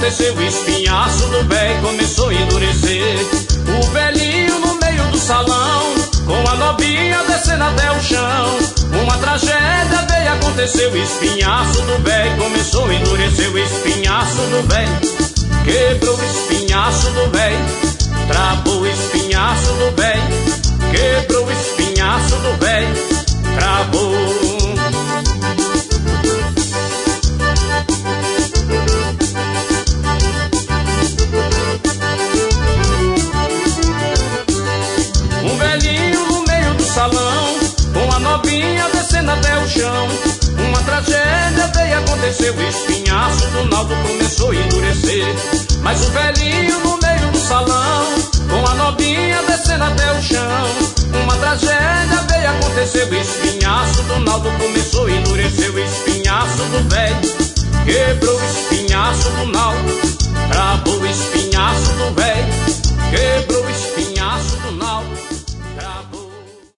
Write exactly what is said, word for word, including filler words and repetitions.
aconteceu, o espinhaço do velho começou a endurecer. O velhinho no meio do salão, com a novinha descendo até o chão. Uma tragédia veio acontecer, o espinhaço do velho começou a endurecer. O espinhaço do velho quebrou, o espinhaço do velho travou, o espinhaço do velho quebrou, o espinhaço do velho travou. Um velhinho no meio do salão, com a novinha descendo até o chão. Uma tragédia veio acontecer, o espinhaço do Naldo começou a endurecer. Mas o velhinho no meio do salão, com a novinha descendo até o chão. Uma tragédia veio acontecer, o espinhaço do Naldo começou a endurecer. O espinhaço do velho quebrou, o espinhaço do Naldo